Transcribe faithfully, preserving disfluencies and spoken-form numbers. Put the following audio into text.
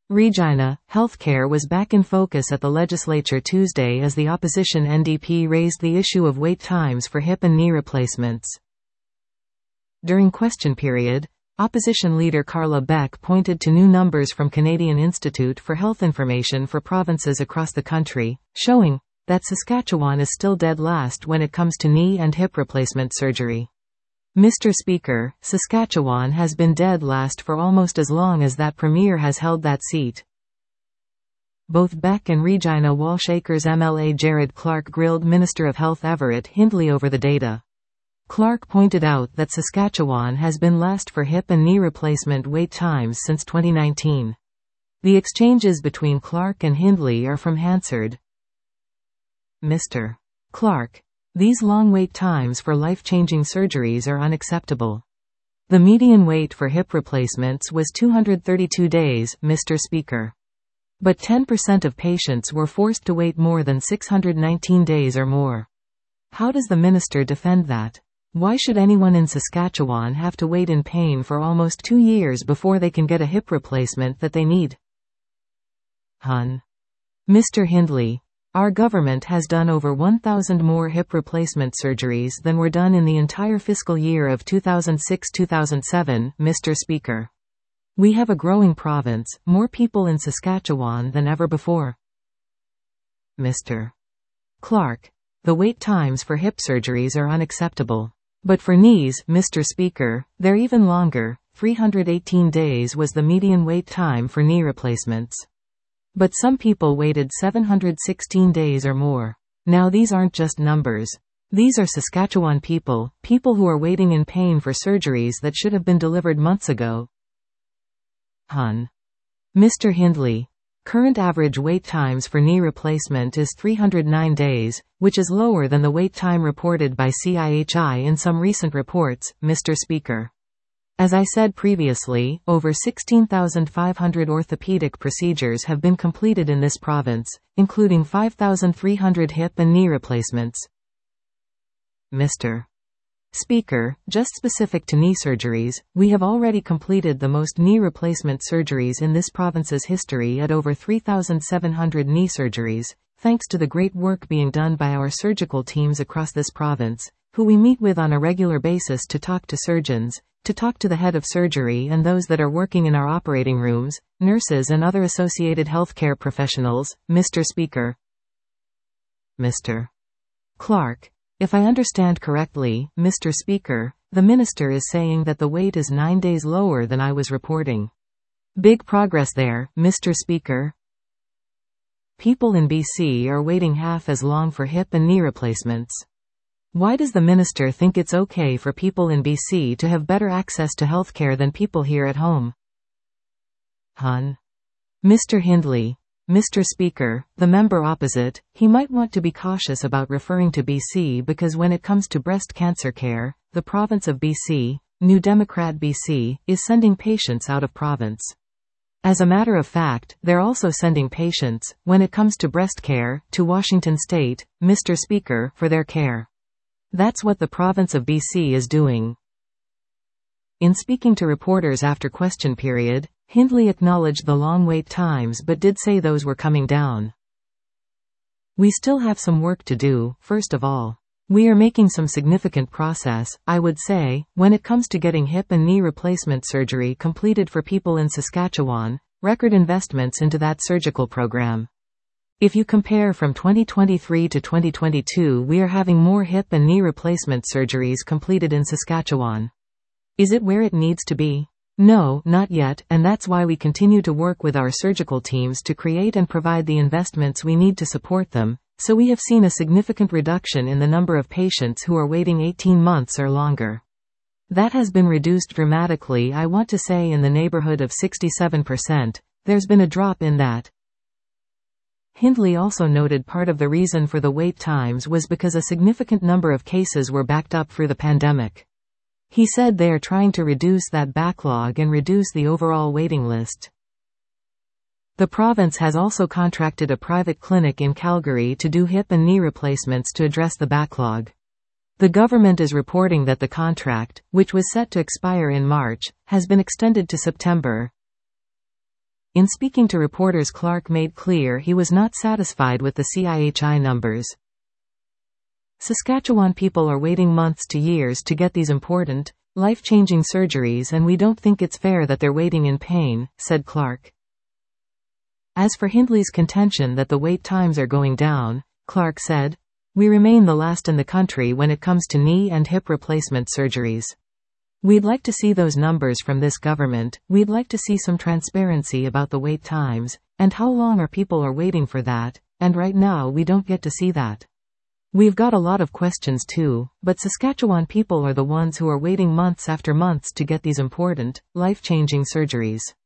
Regina, healthcare was back in focus at the legislature Tuesday as the opposition N D P raised the issue of wait times for hip and knee replacements. During question period, opposition leader Carla Beck pointed to new numbers from Canadian Institute for Health Information for provinces across the country, showing that Saskatchewan is still dead last when it comes to knee and hip replacement surgery. Mister Speaker, Saskatchewan has been dead last for almost as long as that premier has held that seat. Both Beck and Regina Walsh-Acres M L A Jared Clark grilled Minister of Health Everett Hindley over the data. Clark pointed out that Saskatchewan has been last for hip and knee replacement wait times since twenty nineteen. The exchanges between Clark and Hindley are from Hansard. Mister Clark: These long wait times for life-changing surgeries are unacceptable. The median wait for hip replacements was two hundred thirty-two days, Mister Speaker. But ten percent of patients were forced to wait more than six hundred nineteen days or more. How does the minister defend that? Why should anyone in Saskatchewan have to wait in pain for almost two years before they can get a hip replacement that they need? Hun. Mister Hindley: Our government has done over one thousand more hip replacement surgeries than were done in the entire fiscal year of two thousand six to two thousand seven, Mister Speaker. We have a growing province, more people in Saskatchewan than ever before. Mister Clark: The wait times for hip surgeries are unacceptable. But for knees, Mister Speaker, they're even longer. three hundred eighteen days was the median wait time for knee replacements. But some people waited seven hundred sixteen days or more. Now these aren't just numbers. These are Saskatchewan people, people who are waiting in pain for surgeries that should have been delivered months ago. Hun. Mister Hindley: Current average wait times for knee replacement is three hundred nine days, which is lower than the wait time reported by C I H I in some recent reports, Mister Speaker. As I said previously, over sixteen thousand five hundred orthopedic procedures have been completed in this province, including five thousand three hundred hip and knee replacements. Mister Speaker, just specific to knee surgeries, we have already completed the most knee replacement surgeries in this province's history at over three thousand seven hundred knee surgeries, thanks to the great work being done by our surgical teams across this province, who we meet with on a regular basis to talk to surgeons, to talk to the head of surgery and those that are working in our operating rooms, nurses and other associated healthcare professionals, Mister Speaker. Mister Clark: If I understand correctly, Mister Speaker, the minister is saying that the wait is nine days lower than I was reporting. Big progress there, Mister Speaker. People in B C are waiting half as long for hip and knee replacements. Why does the minister think it's okay for people in B C to have better access to healthcare than people here at home? Hun. Mister Hindley: Mister Speaker, the member opposite, he might want to be cautious about referring to B C because when it comes to breast cancer care, the province of B C, New Democrat B C, is sending patients out of province. As a matter of fact, they're also sending patients, when it comes to breast care, to Washington State, Mister Speaker, for their care. That's what the province of B C is doing. In speaking to reporters after question period, Hindley acknowledged the long wait times but did say those were coming down. We still have some work to do. First of all, we are making some significant progress, I would say, when it comes to getting hip and knee replacement surgery completed for people in Saskatchewan, record investments into that surgical program. If you compare from twenty twenty-three to twenty twenty-two, we are having more hip and knee replacement surgeries completed in Saskatchewan. Is it where it needs to be? No, not yet, and that's why we continue to work with our surgical teams to create and provide the investments we need to support them, so we have seen a significant reduction in the number of patients who are waiting eighteen months or longer. That has been reduced dramatically, I want to say in the neighborhood of sixty-seven percent. There's been a drop in that. Hindley also noted part of the reason for the wait times was because a significant number of cases were backed up through the pandemic. He said they are trying to reduce that backlog and reduce the overall waiting list. The province has also contracted a private clinic in Calgary to do hip and knee replacements to address the backlog. The government is reporting that the contract, which was set to expire in March, has been extended to September. In speaking to reporters, Clark made clear he was not satisfied with the C I H I numbers. Saskatchewan people are waiting months to years to get these important, life-changing surgeries, and we don't think it's fair that they're waiting in pain, said Clark. As for Hindley's contention that the wait times are going down, Clark said, "We remain the last in the country when it comes to knee and hip replacement surgeries. We'd like to see those numbers from this government. We'd like to see some transparency about the wait times, and how long our people are waiting for that, and right now we don't get to see that. We've got a lot of questions too, but Saskatchewan people are the ones who are waiting months after months to get these important, life-changing surgeries."